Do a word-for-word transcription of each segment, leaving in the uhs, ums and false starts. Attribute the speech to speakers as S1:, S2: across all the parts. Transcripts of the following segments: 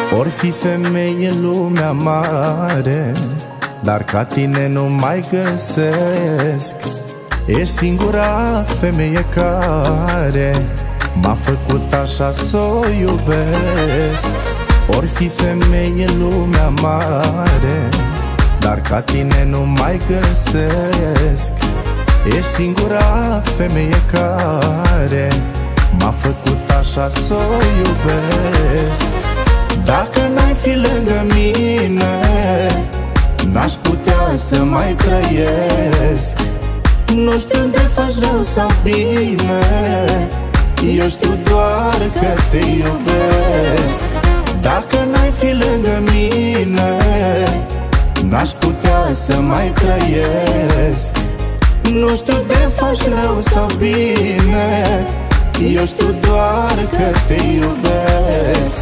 S1: Or fi femeie lumea mare, dar ca tine nu mai găsesc. Ești singura femeie care m-a făcut așa să o iubesc. Or fi femeie lumea mare, dar ca tine nu mai găsesc. Ești singura femeie care m-a făcut așa să o iubesc. Dacă n-ai fi lângă mine, n-aș putea să mai trăiesc. Nu știu de faci rău sau bine, eu știu doar că te iubesc. Dacă n-ai fi lângă mine, n-aș putea să mai trăiesc. Nu știu de faci rău sau bine, eu știu doar că te iubesc.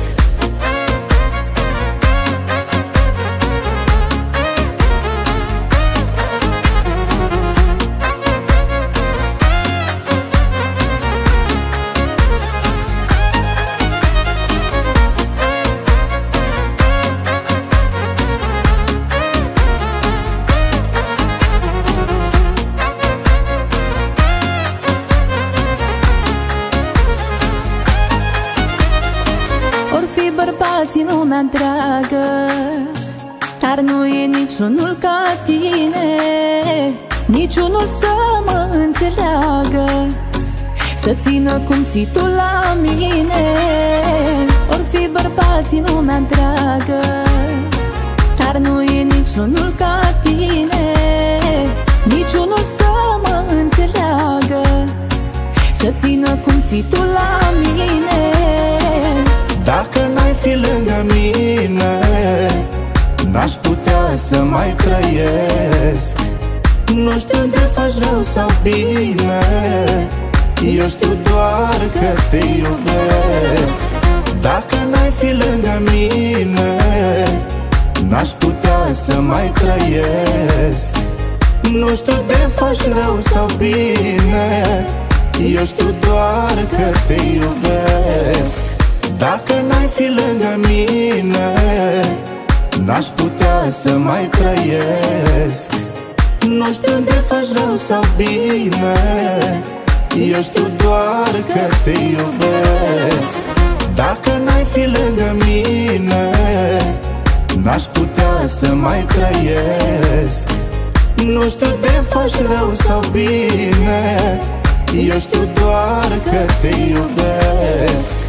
S2: Or fi bărbați în lumea întreagă, dar nu e niciunul ca tine, niciunul să mă înțeleagă, să țină cum ții tu la mine. Or fi bărbați în lumea întreagă, dar nu e niciunul ca tine, niciunul să mă înțeleagă, să țină cum ții tu la mine.
S1: Dacă n-ai fi lângă mine, n-aș putea să mai trăiesc. Nu știu de faci rău sau bine, eu știu doar că te iubesc. Dacă n-ai fi lângă mine, n-aș putea să mai trăiesc. Nu știu de faci rău sau bine, eu știu doar că te iubesc. Dacă n-ai fi lângă mine, n-aș putea să mai trăiesc. Nu știu de faci rău sau bine, eu știu doar că te iubesc. Dacă n-ai fi lângă mine, n-aș putea să mai trăiesc. Nu știu de faci rău sau bine, eu știu doar că te iubesc.